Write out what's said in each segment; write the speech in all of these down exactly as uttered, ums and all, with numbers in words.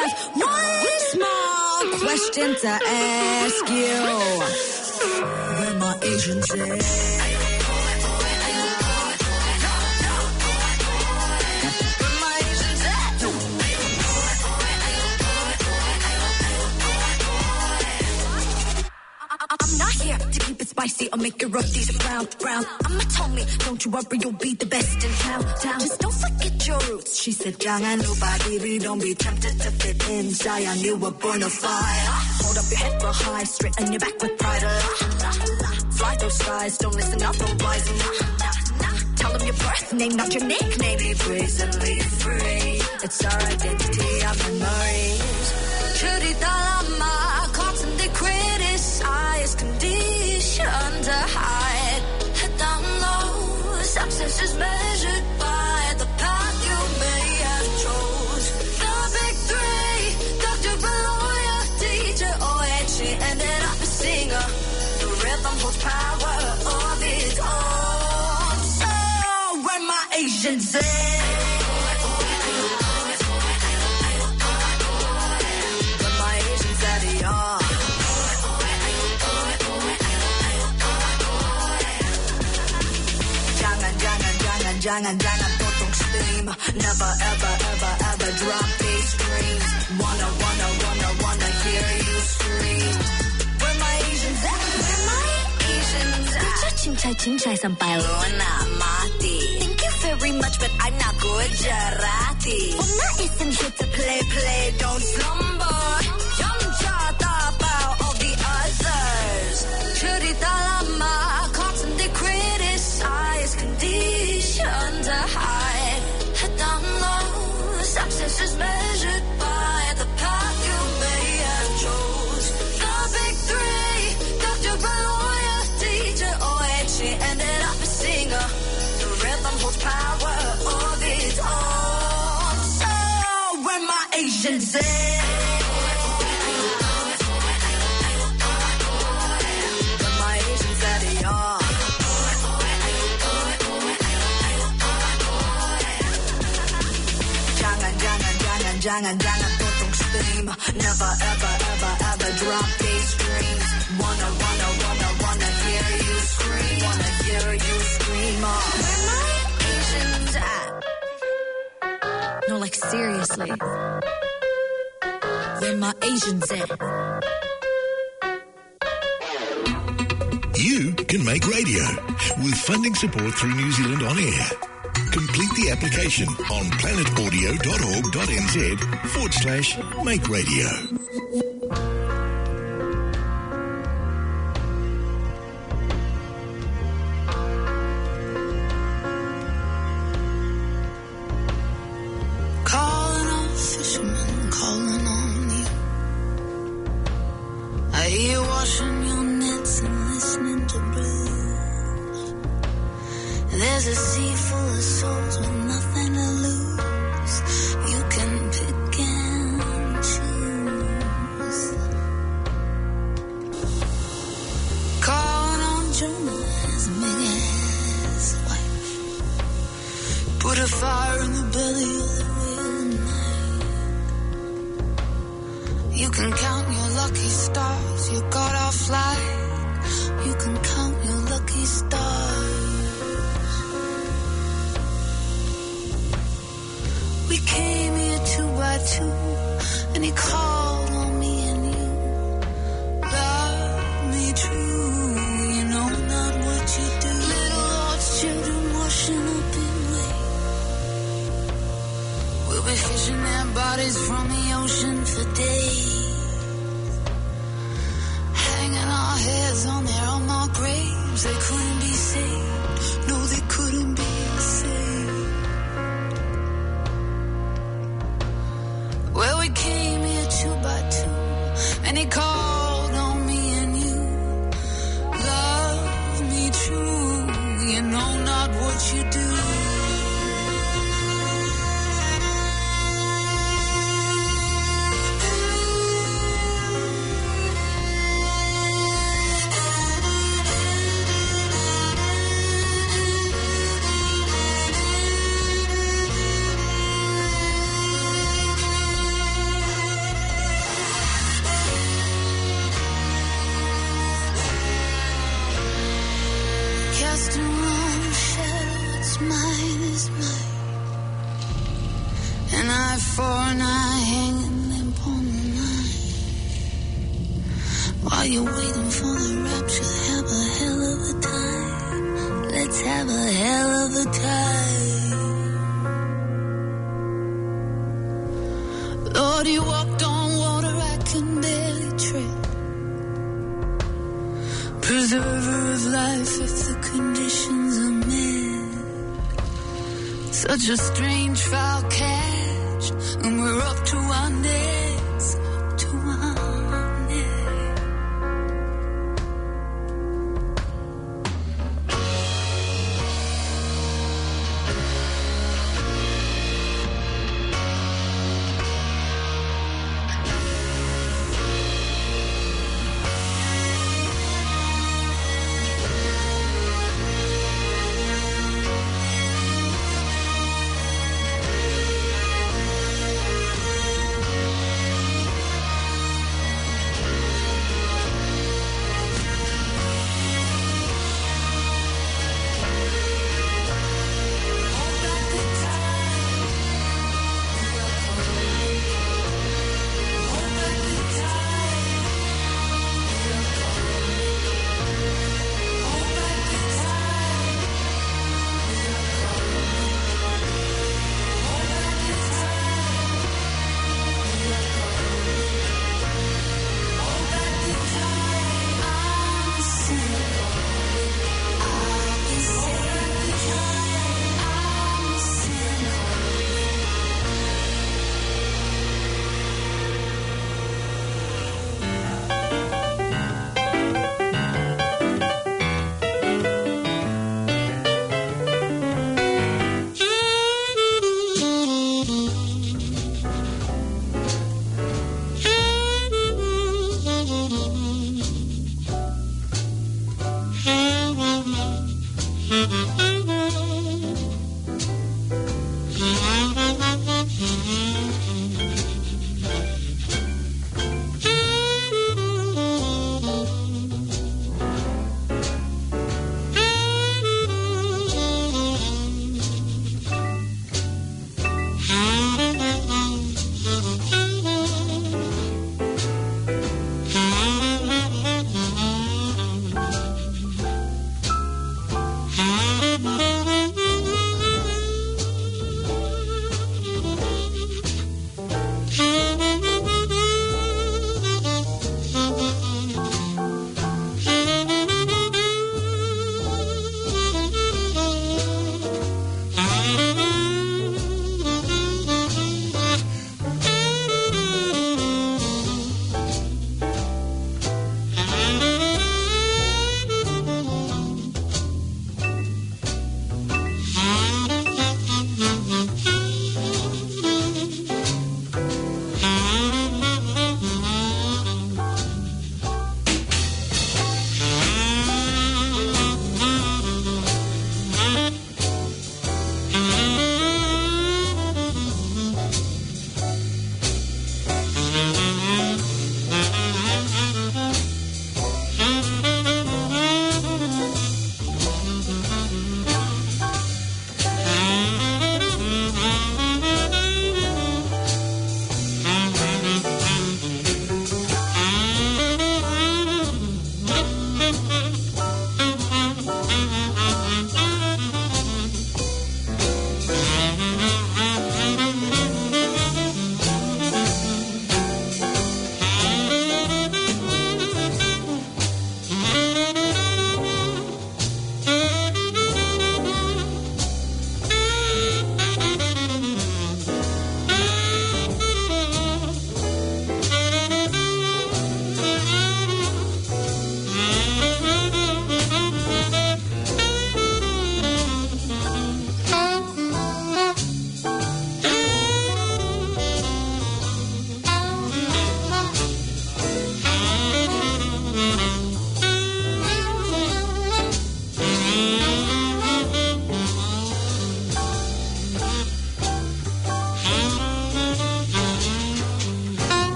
have one small question to ask you. Where my Asians at? I'm not here to keep it spicy or make your roasties brown, brown. I'ma tell me, don't you worry, you'll be the best in town, town. Just don't forget your roots. She said, jangan lupa diri, don't be tempted to fit in. Sayang, you were born of fire. Hold up your head real high, straighten your back with pride. Fly those skies, don't listen up, don't rise. Tell them your birth name, not your nickname. Be brazenly free. It's our identity, our memories. Cerita lama, constantly criticize, conditioned to hide. Head down low, success is measured by the path you may have chose. The big three, doctor, lawyer, teacher, or she ended up a singer. The rhythm holds power of its own. So, where my Asians at? Jangan, jangan potong steam. Never, ever, ever, ever drop these screams. Wanna, wanna, wanna, wanna hear you scream. Where my Asians at? Where my Asians at? Teacher cincai cincai sampai lo nak mati. Thank you very much, but I'm not Gujarati. Una isn't here to play, play, don't slumber. Jump shot about all the others. Cerita lama, constantly criticize, conditioned to hide. Head down low, success is measured by the path you may have chose. The big three, doctor, lawyer, teacher, or she ended up a singer. The rhythm holds power of its own. So, where my Asians at? Jangan, jangan potong steam. Never, ever, ever, ever drop these screams. Wanna, wanna, wanna, wanna hear you scream. Wanna hear you scream. Oh, where my Asians at? No, like seriously. Where my Asians at? You can make radio with funding support through New Zealand On Air. Complete the application on planetaudio.org.nz forward slash make radio. Calling on fishermen, calling on you. I hear you washing your nets and listening to blues. There's a sea full of souls with nothing to lose. You can pick and choose. Calling on Jonah, his big-ass wife. Put a fire in the belly of the whale night. You can count your lucky stars. You got our flag. You can count your lucky stars. We came here two by two, and he called on me and you. Love me true, you know not what you do. Little lost children washing up in wave. We'll be fishing their bodies from the ocean for days. Hanging our heads on their unmarked graves. They couldn't be saved, no they couldn't be saved. Well, we came here two by two, and he called on me and you. Love me true, you know not what you do. mine is mine. An eye for an eye, hanging limp on the line. While you're waiting for the rapture, have a hell of a time. Let's have a hell of a time. Lord, you walked on water I can barely tread. Preserver of life if the conditions are met. Such a strange foul catch, and we're up to our necks, up to our necks.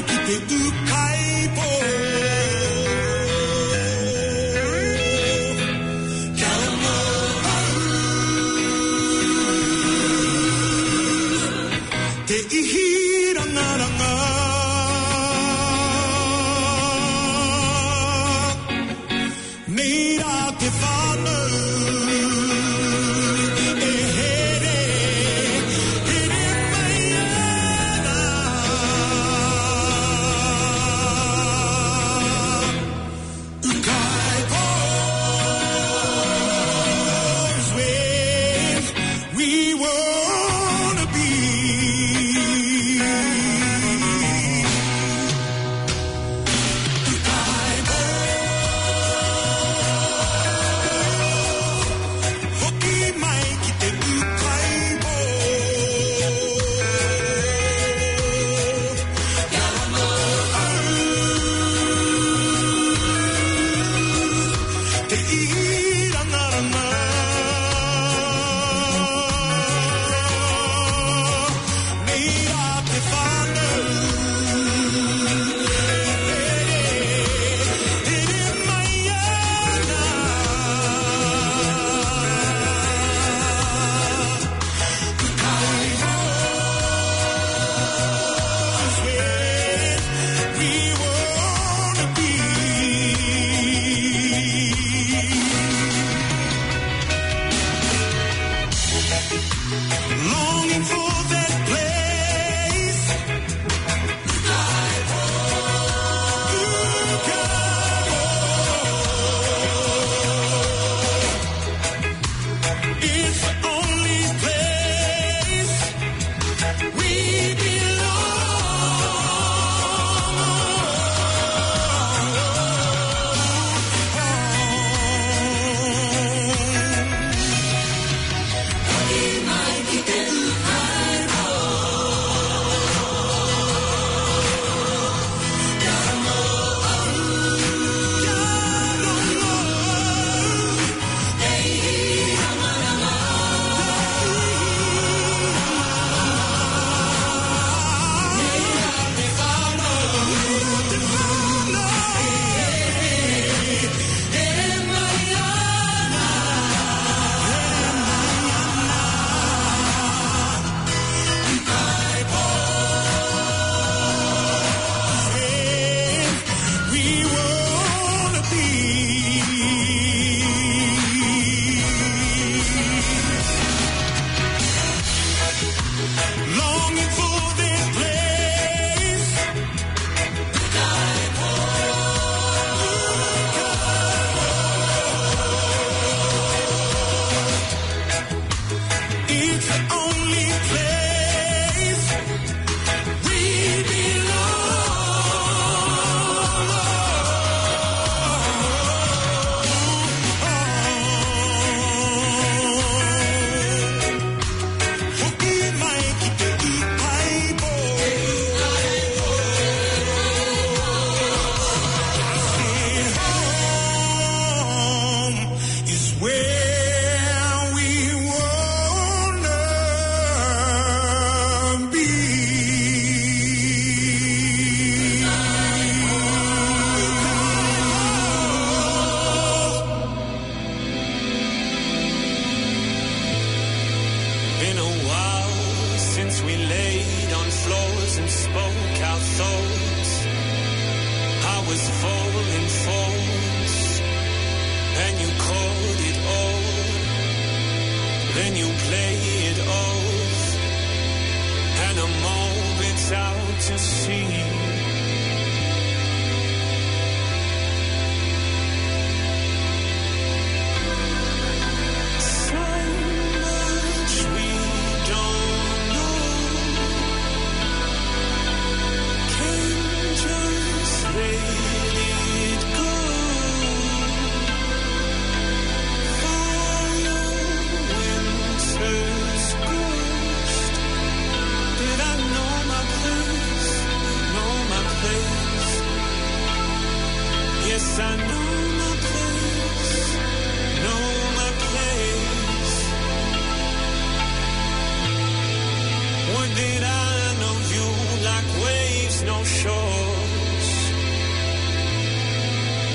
No shore.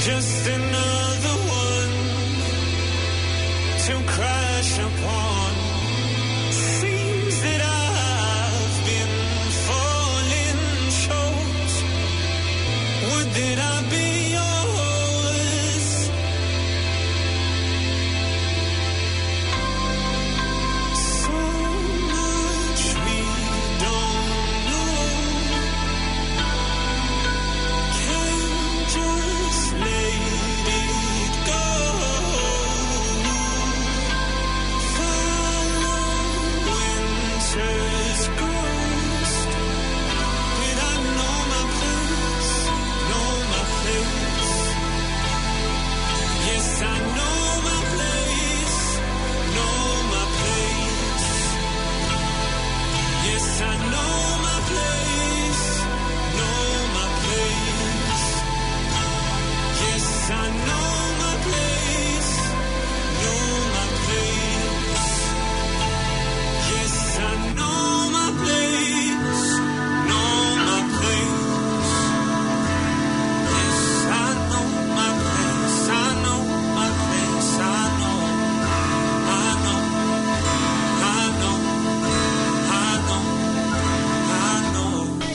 just another one to crash upon. Seems that I've been falling short. Would that I be yours? So much we don't know. Can't just let it go. Follow winter's ghost. But I know my place, know my place. Yes, I know my place, know my place. Yes, I know my place, know my place. Yes, I know my place, know my place. Yes, I know my place, know my place. Yes, I know my place, I know my place, I know, I know, I know, I know, I know.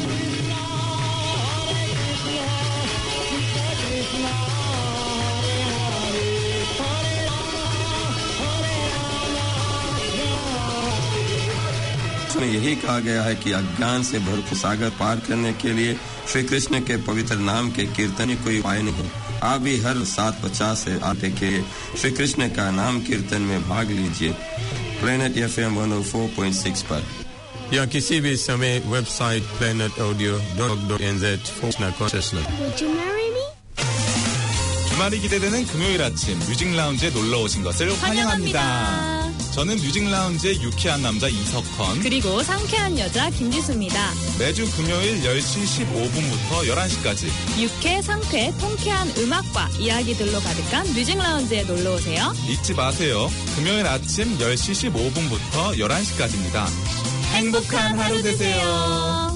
इसमें यही कहा गया है कि अज्ञान से भरपूर सागर पार करने के लिए श्री कृष्ण के पवित्र नाम के कीर्तन ही कोई उपाय नहीं। आप भी हर सात पचास से आते के श्री कृष्ण का नाम कीर्तन में भाग लीजिए planet FM one oh four point six पर या किसी भी समय website planet audio dot n z for consciousness. Would you marry me? 주말이 기대되는 금요일 아침 뮤직 라운지에 놀러 오신 것을 환영합니다. 환영합니다. 저는 뮤직 라운지의 유쾌한 남자 이석헌 그리고 상쾌한 여자 김지수입니다. 매주 금요일 열 시 십오 분부터 열한 시까지 유쾌, 상쾌, 통쾌한 음악과 이야기들로 가득한 뮤직 라운지에 놀러 오세요. 잊지 마세요. 금요일 아침 열 시 십오 분부터 열한 시까지입니다. 행복한 하루 되세요.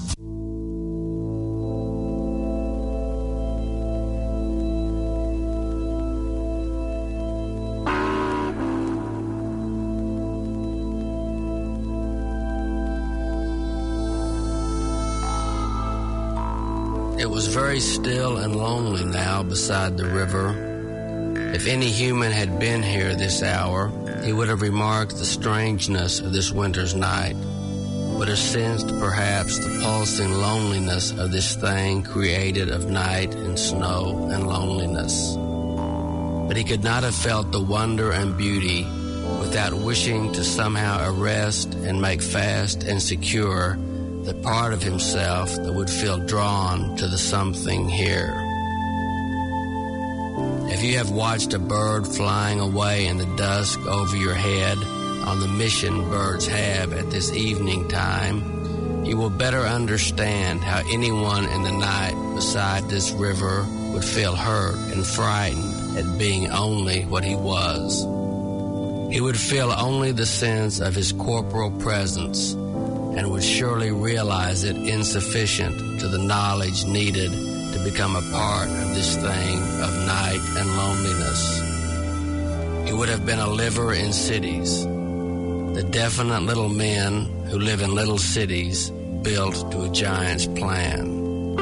It was very still and lonely now beside the river. If any human had been here this hour, he would have remarked the strangeness of this winter's night, would have sensed perhaps the pulsing loneliness of this thing created of night and snow and loneliness. But he could not have felt the wonder and beauty without wishing to somehow arrest and make fast and secure the part of himself that would feel drawn to the something here. If you have watched a bird flying away in the dusk over your head on the mission birds have at this evening time, you will better understand how anyone in the night beside this river would feel hurt and frightened at being only what he was. He would feel only the sense of his corporal presence and would surely realize it insufficient to the knowledge needed to become a part of this thing of night and loneliness. He would have been a liver in cities, the definite little men who live in little cities built to a giant's plan.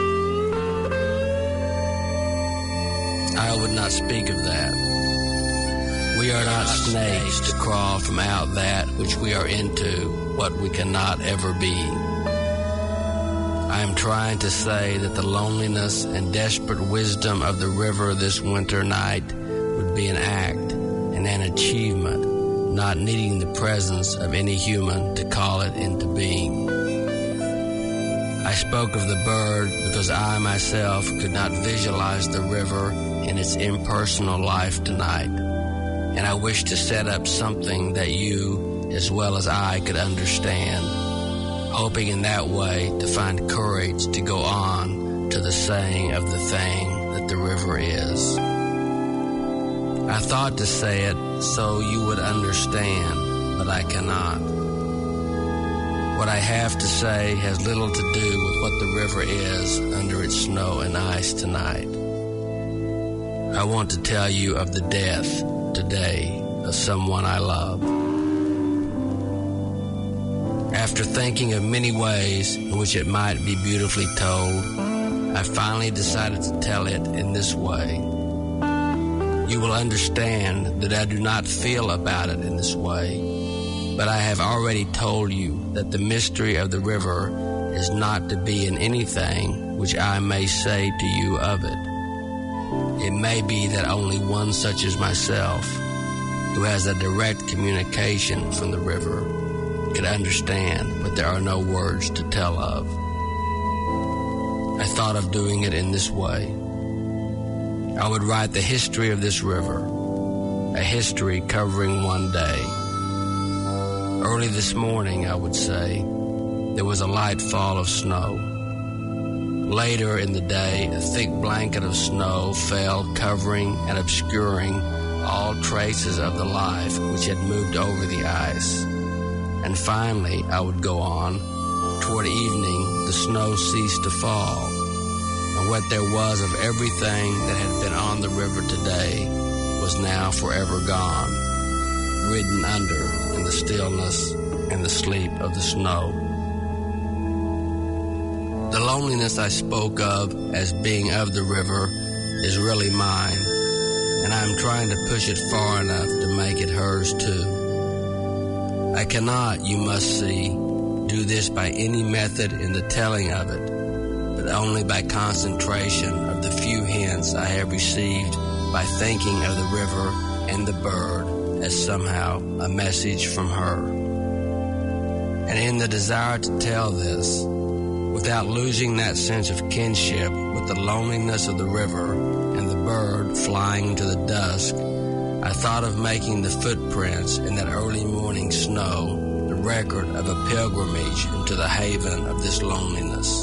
I would not speak of that. We are not snakes to crawl from out that which we are into, what we cannot ever be. I am trying to say that the loneliness and desperate wisdom of the river this winter night would be an act and an achievement, not needing the presence of any human to call it into being. I spoke of the bird because I myself could not visualize the river in its impersonal life tonight. And I wish to set up something that you, as well as I, could understand, hoping in that way to find courage to go on to the saying of the thing that the river is. I thought to say it so you would understand, but I cannot. What I have to say has little to do with what the river is under its snow and ice tonight. I want to tell you of the death today of someone I love. After thinking of many ways in which it might be beautifully told, I finally decided to tell it in this way. You will understand that I do not feel about it in this way, but I have already told you that the mystery of the river is not to be in anything which I may say to you of it. It may be that only one such as myself, who has a direct communication from the river, could understand, but there are no words to tell of. I thought of doing it in this way. I would write the history of this river, a history covering one day. Early this morning, I would say, there was a light fall of snow. Later in the day, a thick blanket of snow fell, covering and obscuring all traces of the life which had moved over the ice. And finally, I would go on, toward evening, the snow ceased to fall, and what there was of everything that had been on the river today was now forever gone, ridden under in the stillness and the sleep of the snow. The loneliness I spoke of as being of the river is really mine, and I am trying to push it far enough to make it hers too. I cannot, you must see, do this by any method in the telling of it, but only by concentration of the few hints I have received by thinking of the river and the bird as somehow a message from her. And in the desire to tell this, without losing that sense of kinship with the loneliness of the river and the bird flying into the dusk, I thought of making the footprints in that early morning snow the record of a pilgrimage into the haven of this loneliness.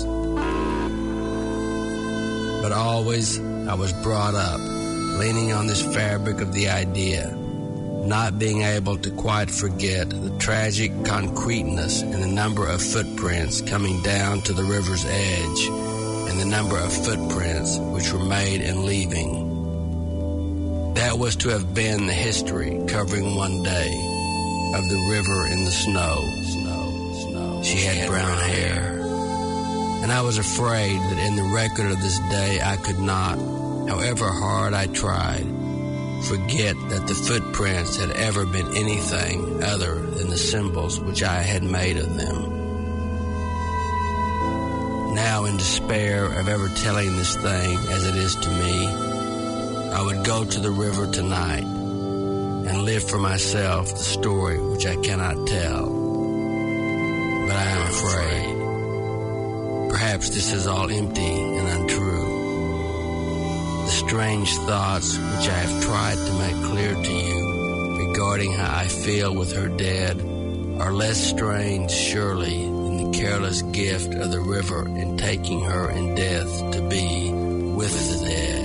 But always I was brought up, leaning on this fabric of the idea, not being able to quite forget the tragic concreteness in the number of footprints coming down to the river's edge and the number of footprints which were made in leaving. That was to have been the history covering one day of the river in the snow. Snow, snow. She had brown hair. And I was afraid that in the record of this day I could not, however hard I tried, forget that the footprints had ever been anything other than the symbols which I had made of them. Now, in despair of ever telling this thing as it is to me, I would go to the river tonight and live for myself the story which I cannot tell. But I am afraid. Perhaps this is all empty and untrue. The strange thoughts which I have tried to make clear to you regarding how I feel with her dead are less strange, surely, than the careless gift of the river in taking her in death to be with the dead.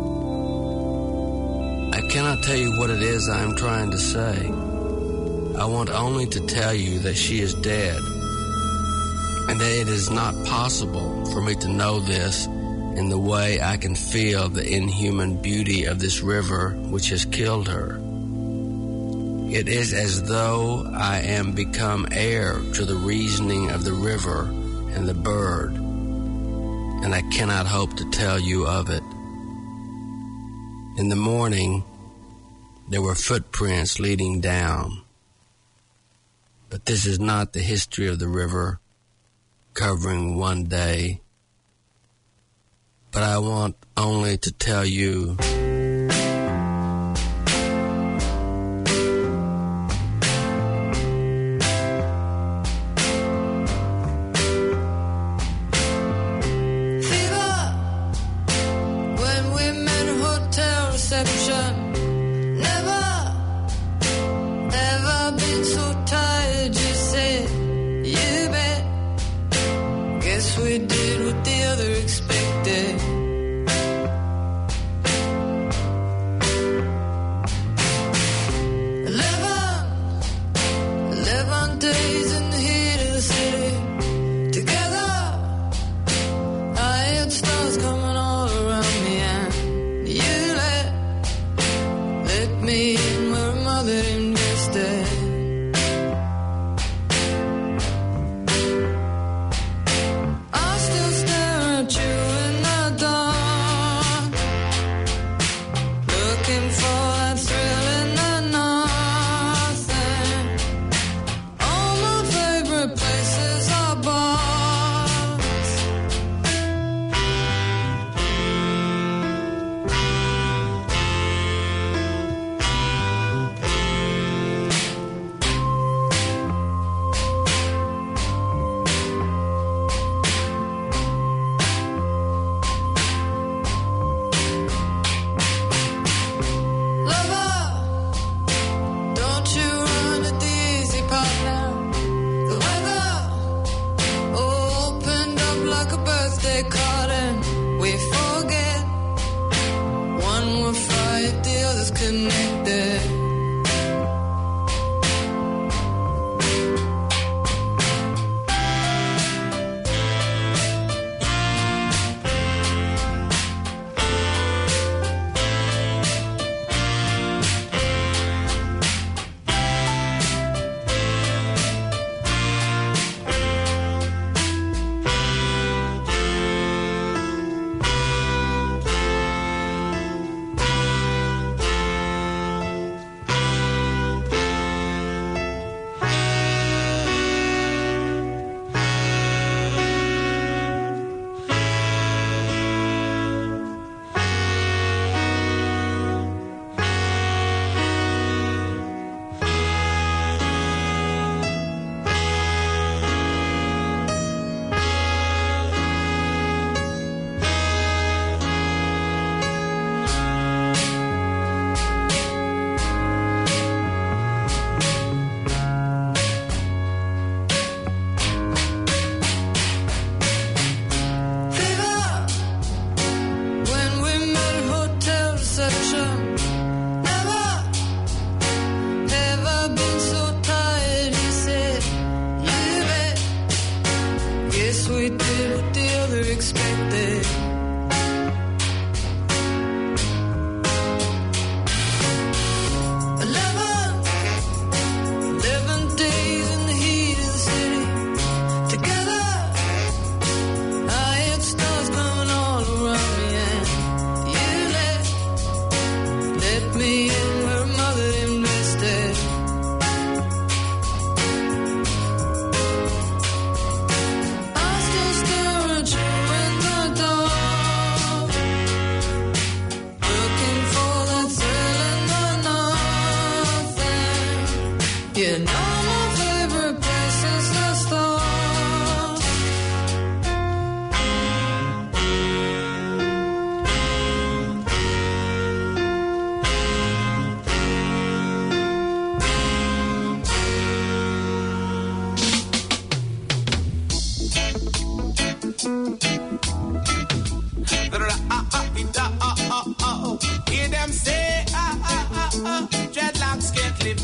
I cannot tell you what it is I am trying to say. I want only to tell you that she is dead, and that it is not possible for me to know this in the way I can feel the inhuman beauty of this river which has killed her. It is as though I am become heir to the reasoning of the river and the bird, and I cannot hope to tell you of it. In the morning, there were footprints leading down, but this is not the history of the river covering one day. But I want only to tell you Fever when we met at hotel reception. Never, ever been so tired, you said. You bet. Guess we did what the other expected. Days in the heat of the city together, I had stars coming all around me, and you let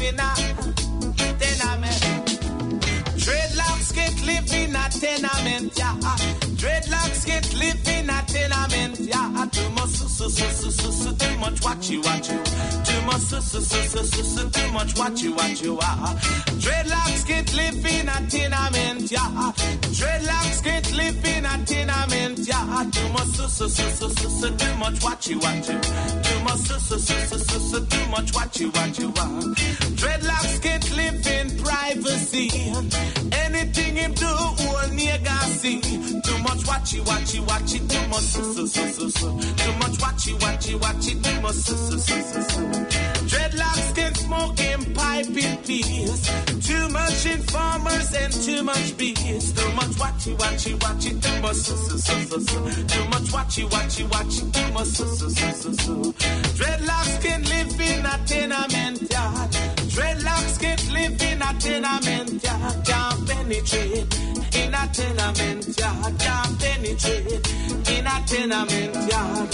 in a tenement. Dreadlocks can't live in a tenement, yeah. Dreadlocks can't live in a tenement, yeah. Too much, so, so, so, so, so, so, too much watchy, watchy. Too much, so, so, so, so, so, so, too much watchy, watchy, ah. Dreadlocks can't live in a tenement, yeah. Dreadlocks can't live in a tenement, yeah. Too much, so, so, so, so, so, so, too much watchy, watchy. Too much, so, so, so, so, so, so, too much watchy, watchy, ah. Dreadlocks can't live in privacy. Anything him do, all nigga see. Too much watchy, watchy, watchy, too much so, so, so, so, so. Too much watchy, watchy, watchy, too much so, so, so, so, so. Dreadlocks can smoke in pipe in peace. Too much informers and too much bees. Too much watchy, watchy, watchy, too much so, so, so, so, so. Too much watchy, watchy, watchy, too much so, so, so, so, so. Dreadlocks can live in a tenement yard. Dreadlocks can't live in a tenement yard. Can't penetrate in a tenement yard. Can't penetrate in a tenement yard.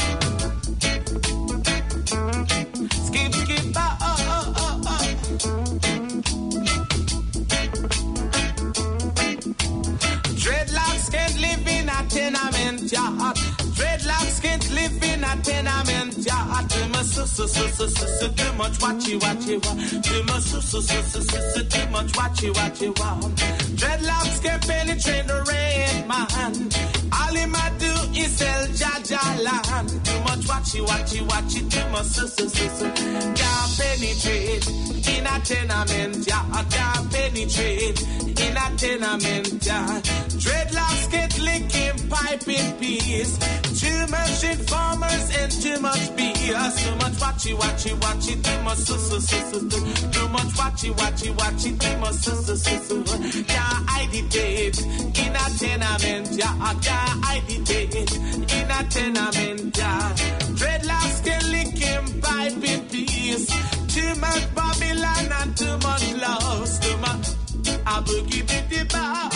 Skip, skip, oh, oh, oh, oh, oh. Dreadlocks can't live in a tenement yard. Dreadlocks can't live in a tenement yard. Too much, so, so, so, so, so, so, too much watchy, watchy, watch. Too much, so, so, so, so, so, so, too much watchy, watchy, watch. Dreadlocks can penetrate the red man. All he might do is sell Jaja land. Too much watchy, watchy, watchy, too much, so, so, so, so. Can't penetrate in a tenement yard. Can't penetrate in a tenement yard. Dreadlocks get licking pipe in peace. Too much informers and too much B S. Too much watchy, watchy, watchy, too much so, so, so, so, so. Too much watchy, watchy, watchy, too much so, so, so, so. Can't hide it in a tenement, yeah. Can't hide it in a tenement, yeah. Dreadlocks can lick him pipe in peace. Too much Babylon and too much loss. Too much a boogie bitty bow.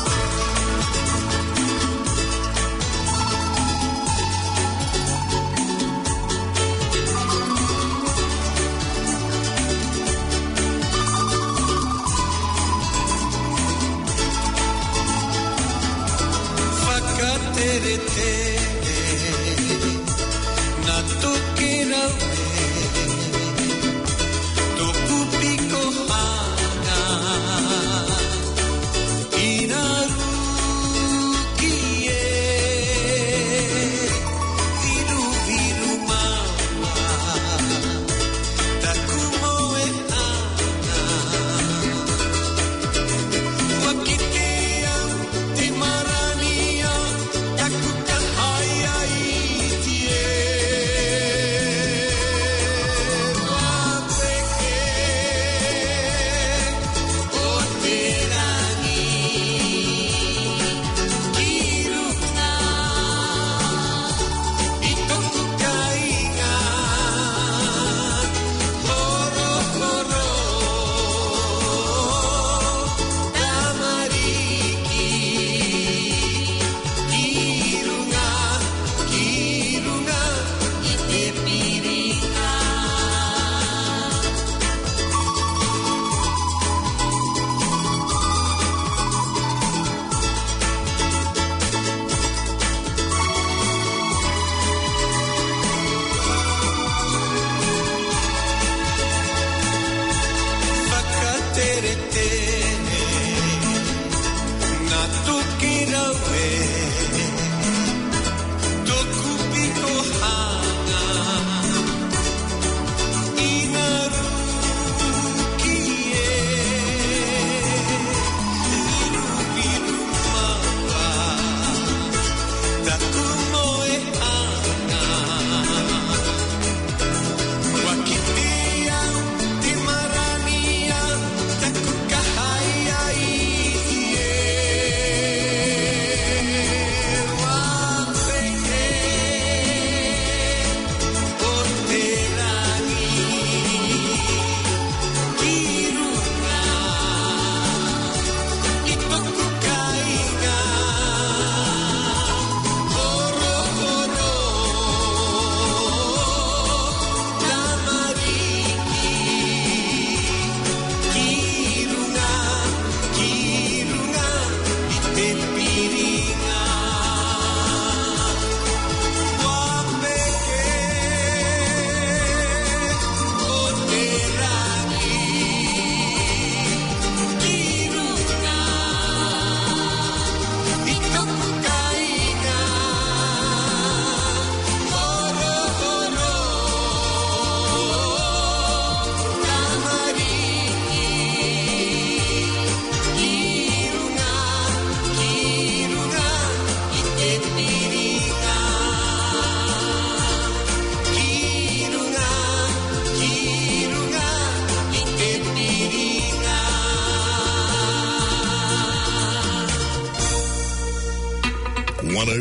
तेरे थे ना तो किरवे तो कुपी को हाना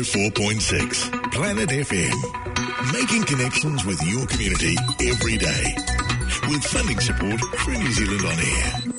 four point six. Planet F M. Making connections with your community every day. With funding support through New Zealand On Air.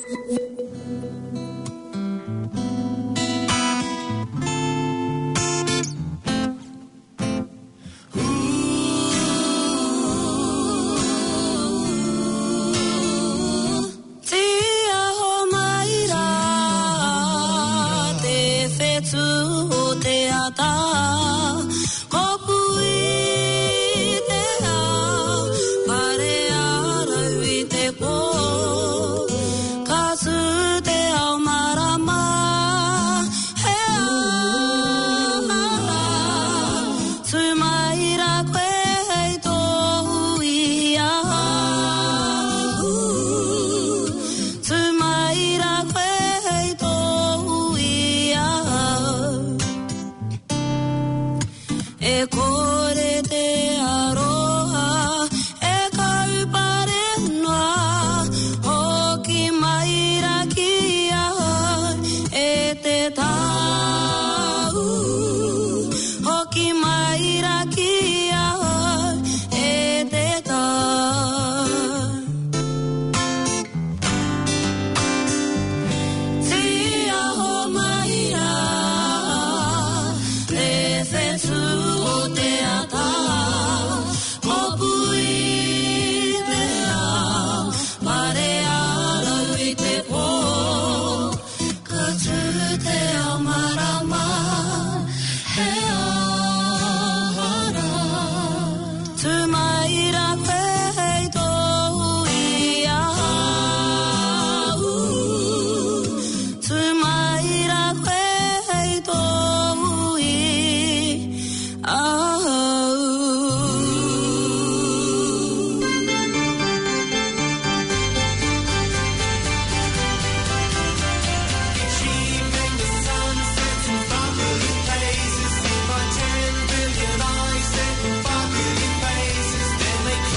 They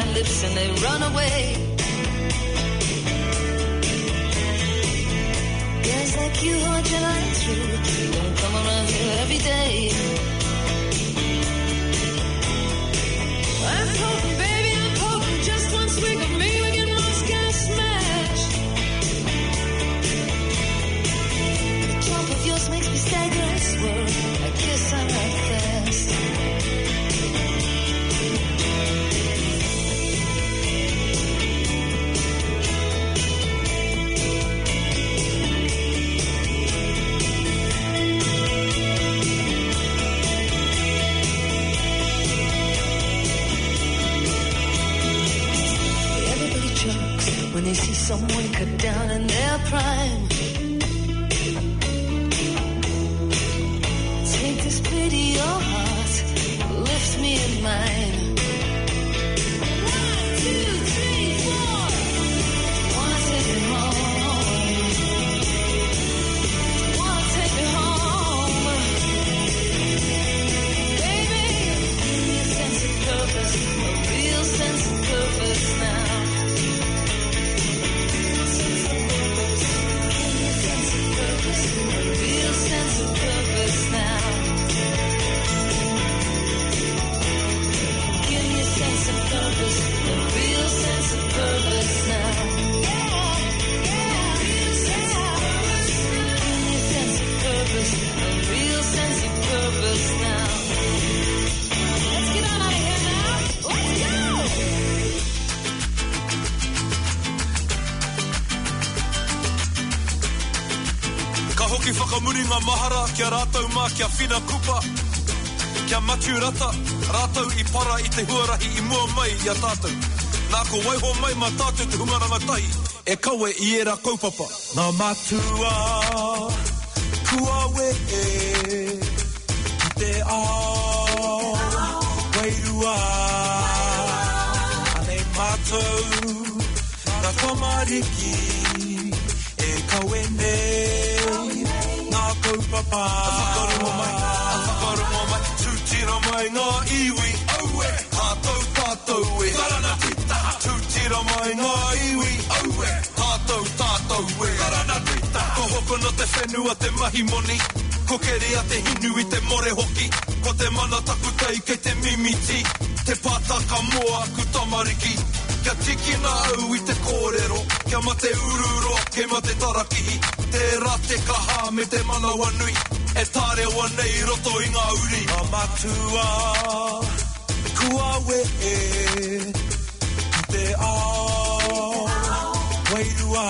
my lips and they run away. Guys like you who are July through don't come around here every day. I'm potent, baby, I'm potent. Just one swig of me, we get most gas smash. The jump of yours makes me stagger and swerve. I guess I'm not fast. When they see someone cut down in their prime, take this pity your heart, lift me in mine. One, two, three, four. Wanna take me home? Wanna take me home? Baby, give me a sense of purpose, a real sense of purpose now. Ki whakamuringa mahara kia rātou mā kia whina kupa. Kia matu rata, rātou I para I te huarahi I mua mai I a tātou. Nā ko waiho mai mā tātou te hungaranga tahi, e kawe I era kaupapa. Nā matua, kua we e, ki te ao, wairua. Anei mātou, nā tamariki, e kawe nei. Papa, whakaru o mai, whakaru o mai, tūtira mai ngā iwi, aue, tātou tātou e, karana tita, tūtira mai ngā iwi, aue, tātou tātou e, karana tita. Ko hoko no te whenua te mahi moni, ko ke rea te hinu I te more hoki, ko te mana takutai kei te mimiti, te pātaka moa ku tamariki. Kia tikina au I te kōrero, kia mate ururo, ke mate tarakihi, te rate kaha me te mana wanui, e tāre wanei roto I ngā uri. Ngā matua, kua we e, ki te ao, wairua.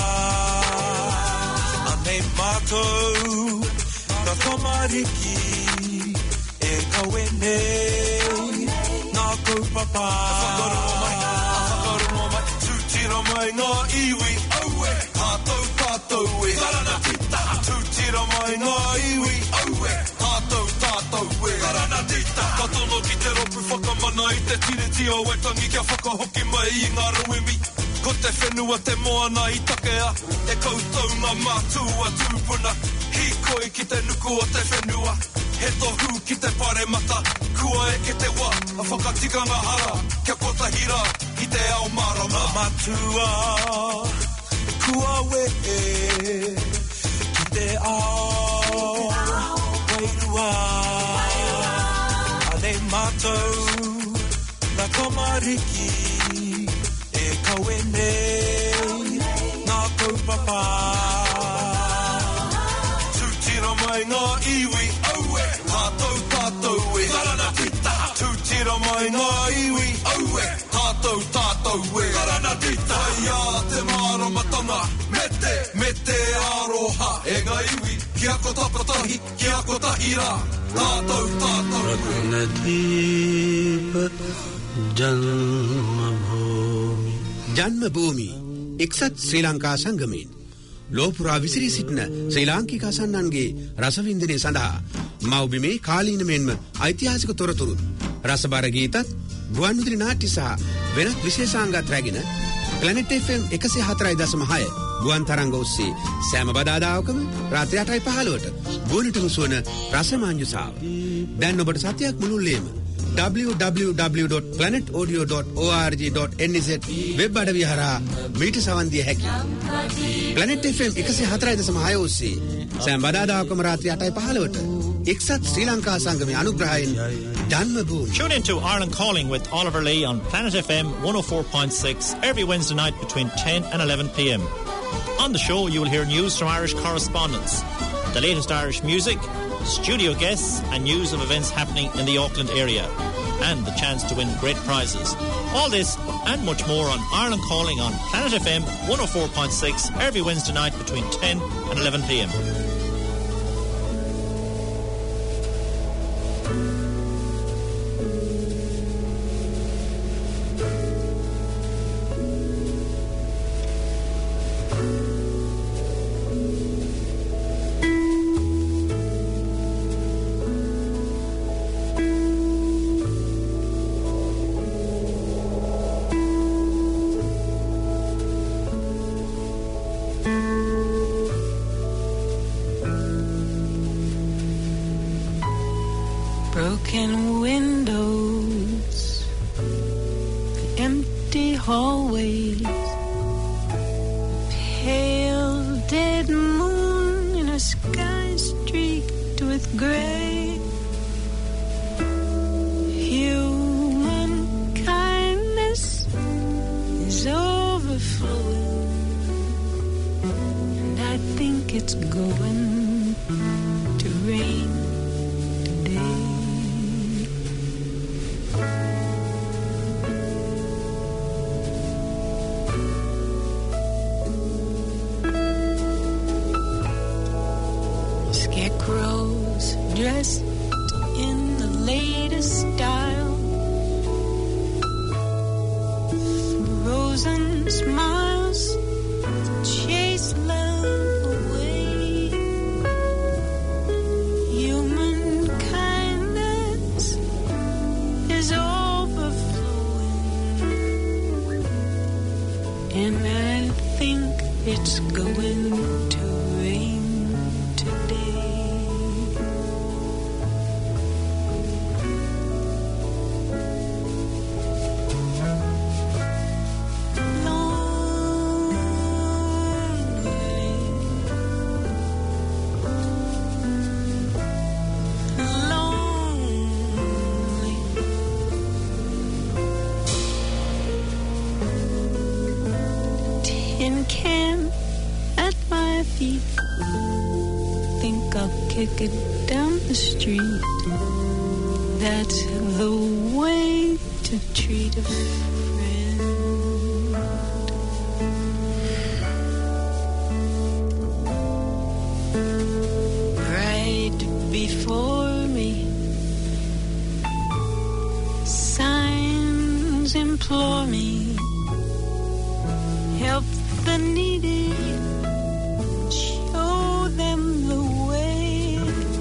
Anei mātou, ka tamariki, e kawe nei, ngā kaupapa. Whakaru o mai, tūtira mai ngā iwi, aue, tātou tātou e, karana tita. Tūtira mai ngā iwi, aue, tātou tātou e, karana tita. Ka tono ki te ropu whakamana I te tiriti o wetangi kia whakahoki mai I ngā rawimi. Ko te whenua te moana I takea, e koutou ngā mātua tūpuna. Hikoi ki te nuku o te whenua, he tohu ki te pare mata, kua e ke te wā, a whakatikanga hara, kia kotahira I te ao marama. Ngā matua, kua we e, ki te ao, wairua. Anei mātou, nā tamariki, e kawe nei, ngā kaupapa. Tūtira mai ngā iwi, aue, tātou tātou e, karana tita. Tūtira mai ngā iwi, aue, tātou tātou e, karana tita. Ia te māramatanga, me te, me te aroha, e ngā iwi, kia ko tapatahi, kia ko tahira, tātou tātou e. Ratnadeep Janmabhoomi Janmabhoomi එක්සත් ශ්‍රී ලංකා සංගමයෙන් ලෝපුරා විසිරී සිටින ශ්‍රී ලාංකික අසන්නන්ගේ රසවින්දනය සඳහා මව්බිමේ කාලීන මෙන්ම ඓතිහාසික තොරතුරු රසබර ගීතත් ගුවන්විදුලි නාට්‍ය සහ වෙනත් විශේෂාංගත් රැගෙන Planet F M one oh four point six ගුවන් තරංග ඔස්සේ සෑම බදාදාවකම රාත්‍රී අටයි පහළොවට ගුවනට මුසුවන රසමාංජු සාව. දැන් ඔබට සතියක් මුළුල්ලේම double-u double-u double-u dot planet audio dot org dot n z web අඩවිය හරහා මීට සවන් දිය හැකියි. Planet F M one oh four point six ඔස්සේ සෑම බදාදාකම රාත්‍රී eight fifteen ට එක්සත් ශ්‍රී Lanka සංගමයේ අනුග්‍රහයෙන් ජන්මභූමි. Tune in to Ireland Calling with Oliver Lee on Planet F M one oh four point six every Wednesday night between ten and eleven p m. On the show, you will hear news from Irish correspondents, the latest Irish music, studio guests, and news of events happening in the Auckland area, and the chance to win great prizes. All this and much more on Ireland Calling on Planet F M one oh four point six every Wednesday night between ten and eleven p m. Broken windows, empty hallways, pale dead moon in a sky streaked with gray. Human kindness is overflowing, and I think it's going to rain. Scarecrows dressed in the latest style, frozen smiles chase love away. Human kindness is overflowing, and I think it's going to rain today. Tin can at my feet, think I'll kick it down the street. That's the way to treat a friend. Right before me, signs implore me, help the needy, show them the way.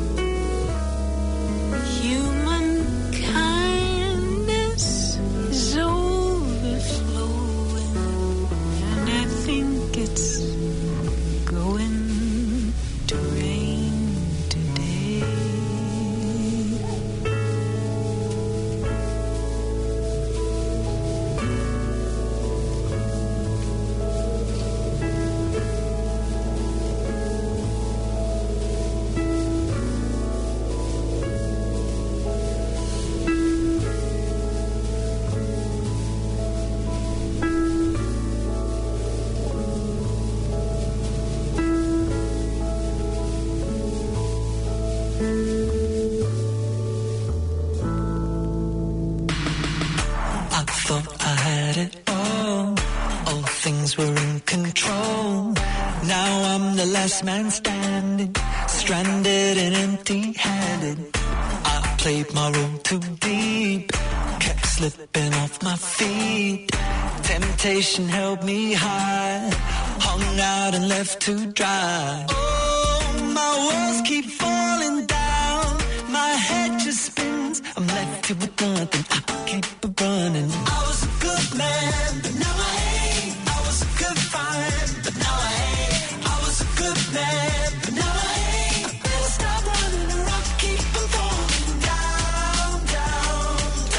Human kindness is overflowing, and I think it's going to rain today. I thought I had it all. All things were in control. Now I'm the last man standing, stranded and empty-handed. I played my role too deep, kept slipping off my feet. Temptation held me high, hung out and left to dry. Oh, my walls keep falling down, my head just spins, I'm left here with nothing, I keep running. I was a good man, but now I ain't. I was a good find, but now I ain't. I was a good man, but now I ain't. I better stop running or I'll keep on falling down, down,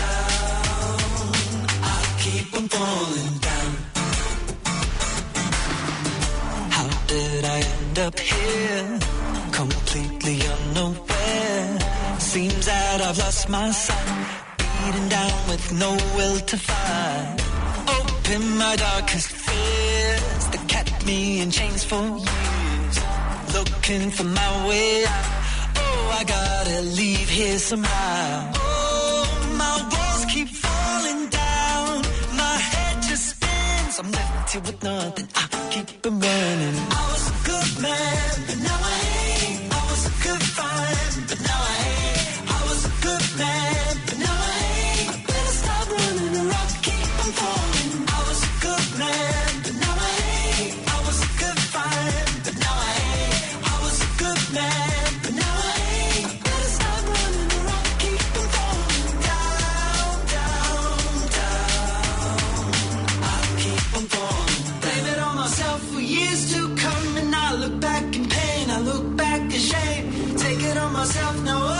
up here, completely unaware. Seems that I've lost my sight, beaten down with no will to fight. Open my darkest fears that kept me in chains for years, looking for my way out. Oh, I gotta leave here somehow. Oh, my walls keep falling down, my head just spins. I'm left here with nothing, I keep on running. I was a good man, but now I ain't. I was a good find, but now I ain't. I was a good man, but now I ain't. I better stop running around, keep on falling. I was a good man, but now I ain't. I was a good find, but now I ain't. I was a good man, but now I ain't. I better stop running around, keep on falling. Down, down, down. I keep on falling. Blame it on myself for years to come, and I look back in pain. I look back in shame. Take it on myself now.